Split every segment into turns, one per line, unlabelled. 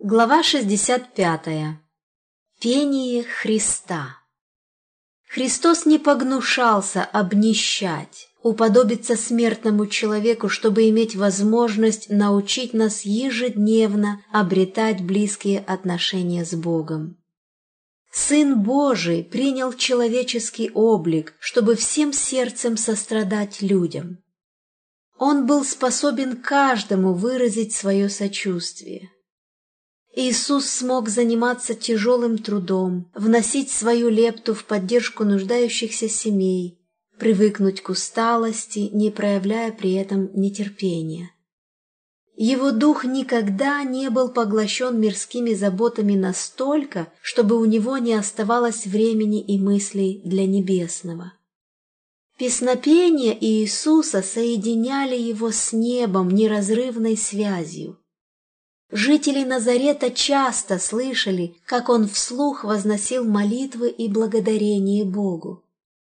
Глава 65. Пение Христа. Христос не погнушался обнищать, уподобиться смертному человеку, чтобы иметь возможность научить нас ежедневно обретать близкие отношения с Богом. Сын Божий принял человеческий облик, чтобы всем сердцем сострадать людям. Он был способен каждому выразить свое сочувствие. Иисус смог заниматься тяжелым трудом, вносить свою лепту в поддержку нуждающихся семей, привыкнуть к усталости, не проявляя при этом нетерпения. Его дух никогда не был поглощен мирскими заботами настолько, чтобы у него не оставалось времени и мыслей для небесного. Песнопения Иисуса соединяли его с небом неразрывной связью. Жители Назарета часто слышали, как он вслух возносил молитвы и благодарение Богу.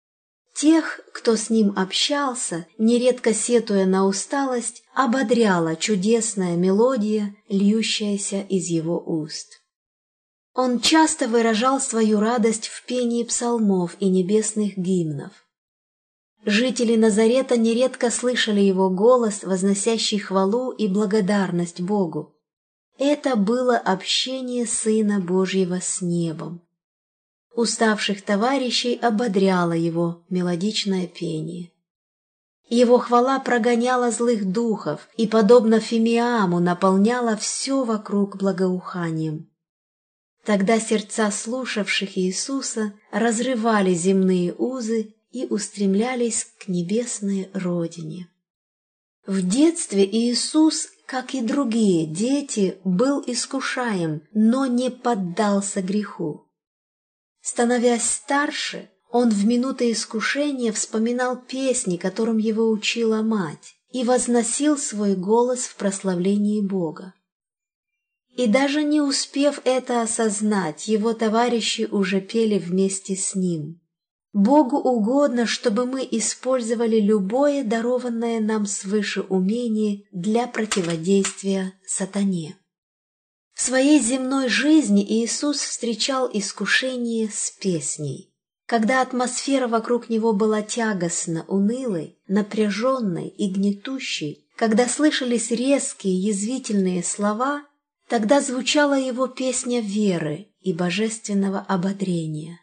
Тех, кто с ним общался, нередко сетуя на усталость, ободряла чудесная мелодия, льющаяся из его уст. Он часто выражал свою радость в пении псалмов и небесных гимнов. Жители Назарета нередко слышали его голос, возносящий хвалу и благодарность Богу. Это было общение Сына Божьего с небом. Уставших товарищей ободряло его мелодичное пение. Его хвала прогоняла злых духов и, подобно фимиаму, наполняла все вокруг благоуханием. Тогда сердца слушавших Иисуса разрывали земные узы и устремлялись к небесной родине. В детстве Иисус, как и другие дети, был искушаем, но не поддался греху. Становясь старше, он в минуты искушения вспоминал песни, которым его учила мать, и возносил свой голос в прославлении Бога. И даже не успев это осознать, его товарищи уже пели вместе с ним. Богу угодно, чтобы мы использовали любое дарованное нам свыше умение для противодействия сатане. В своей земной жизни Иисус встречал искушение с песней. Когда атмосфера вокруг него была тягостно унылой, напряженной и гнетущей, когда слышались резкие язвительные слова, тогда звучала его песня веры и божественного ободрения.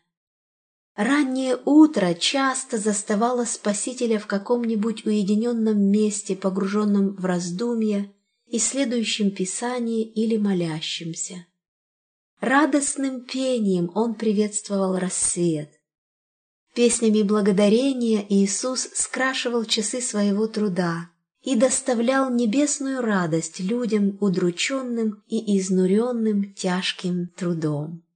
Раннее утро часто заставало Спасителя в каком-нибудь уединенном месте, погруженном в раздумья, исследующем Писание или молящимся. Радостным пением он приветствовал рассвет. Песнями благодарения Иисус скрашивал часы своего труда и доставлял небесную радость людям, удрученным и изнуренным тяжким трудом.